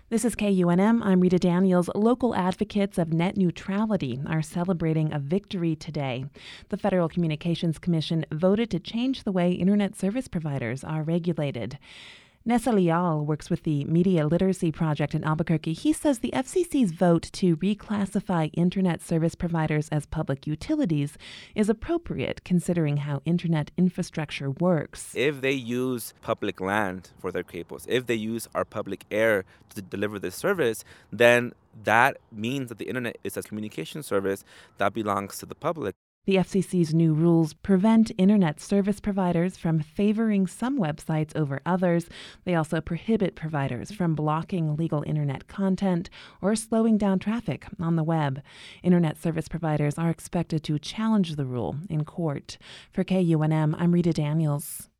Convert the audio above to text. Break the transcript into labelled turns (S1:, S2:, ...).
S1: This is KUNM. I'm Rita Daniels. Local advocates of net neutrality are celebrating a victory today. The Federal Communications Commission voted to change the way internet service providers are regulated. Nessa Leal works with the Media Literacy Project in Albuquerque. He says the FCC's vote to reclassify internet service providers as public utilities is appropriate considering how internet infrastructure works.
S2: If they use public land for their cables, if they use our public air to deliver this service, then that means that the internet is a communication service that belongs to the public.
S1: The FCC's new rules prevent internet service providers from favoring some websites over others. They also prohibit providers from blocking illegal internet content or slowing down traffic on the web. Internet service providers are expected to challenge the rule in court. For KUNM, I'm Rita Daniels.